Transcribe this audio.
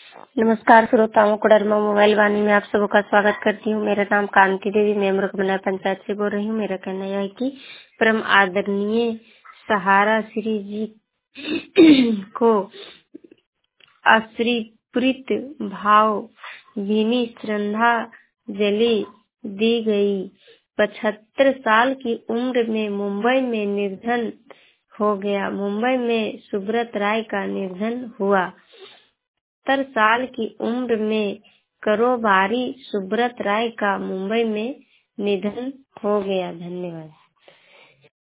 नमस्कार श्रोताओं, कोडरमा मोबाइल वाणी में आप सबों का स्वागत करती हूँ। मेरा नाम कांति देवी, मैं मुरकमना पंचायत से बोल रही हूँ। मेरा कहना यह है कि परम आदरणीय सहारा श्री जी को आश्रित भाव भीनी श्रद्धांजलि दी गई। 75 साल की उम्र में मुंबई में निधन हो गया। मुंबई में सुब्रत राय का निधन हुआ। 70 साल की उम्र में कारोबारी सुब्रत राय का मुंबई में निधन हो गया। धन्यवाद।